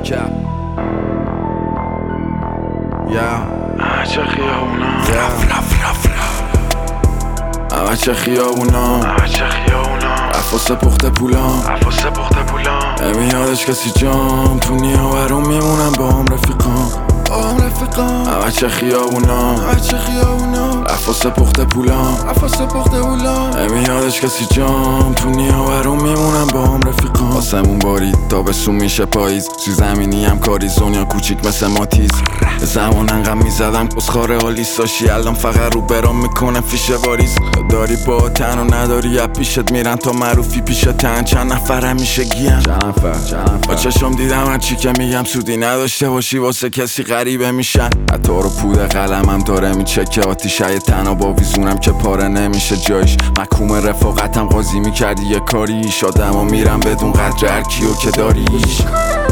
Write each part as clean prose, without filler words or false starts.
cap. Yeah. چه خیابونا چه خیابونا چه خیابونا عفاسه پخته پولام نمیادش کسی جام تو نیاورون میمونم با هم رفیقام چه خیابونا عفاسه پخته پولام نمیادش کسی جام تو نیاورون میمونم با هم رفیقام آسمون بارید تابستون میشه پاییز زیر زمینی هم کاریزون یا کوچیک مثل ماتیز زمان انقدر میزدم کسخاره آلیس داشتی الان فقط رو برام میکنه فیشه واریز داری با تن و نداری از پیشت میرن تا معروفی پیشتن چند نفر میشه گیم با چشم دیدم هرچی که میگم سودی نداشته باشی واسه کسی غریبه میشن حتی رو پود قلمم داره میچکه آتیشه تنها با ویزونم که پاره نمیشه جایش محکوم رفاقتم قاضی میکردی یه کاری شادم و میرم بدون قدر هر کیو که داریش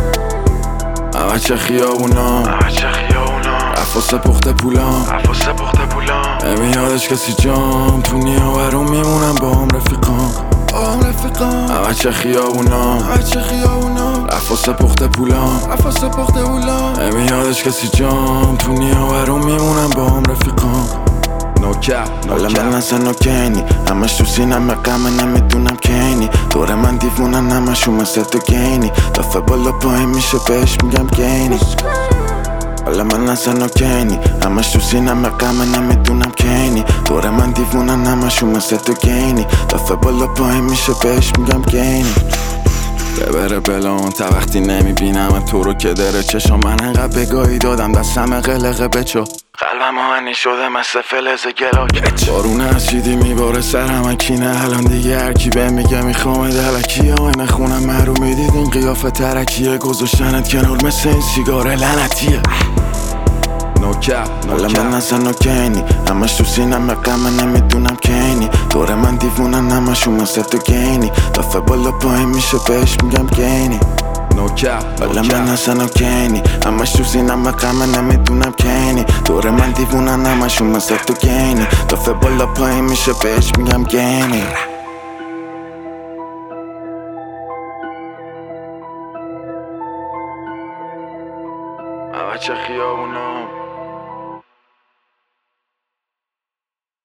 چه خیابونا عفاسه پخته پولام نمیادش کسی جام تو نیاورون میمونم با هم رفیقام چه خیابونا عفاسه پخته پولام نمیادش کسی جام تو نیاورون میمونم با هم رفیقام حالا من اصلا نوکنی همش تو سینم غمه نمیدونم کینی دور من دیوونن همشون مثل تو گینی دفعه بالا پایین میشه بهش میگم گینی حالا من اصلا نوکنی همش تو سینم غمه نمیدونم کینی دور من دیوونن همشون مثل تو گینی دفعه بالا پایین میشه بهش میگم گینی ببره بلان تا وقتی نمیبینم تو رو که داره چشم من انقدر بگاهی دادم دستم قلقه بچو قلبم آهنی شده مثل فلز گلاک بارون اسیدی میباره سرم کینه الان دیگه هرکی به میگه میخوام دلکی آینه خونم مرو میدید این قیافه ترکیه گذاشتنت کنار مثل این سیگار لعنتیه حالا من اصلا نوکنی همش تو سینم غمه نمیدونم کینی دور من دیوونن همشون مثل تو گینی دفعه بالا پایین میشه بهش میگم گینی حالا من اصلا نوکنی همش تو سینم غمه نمیدونم کینی دور من دیوونن همشون مثل تو گینی دفعه بالا پایین میشه بهش میگم گینی چه خیابونا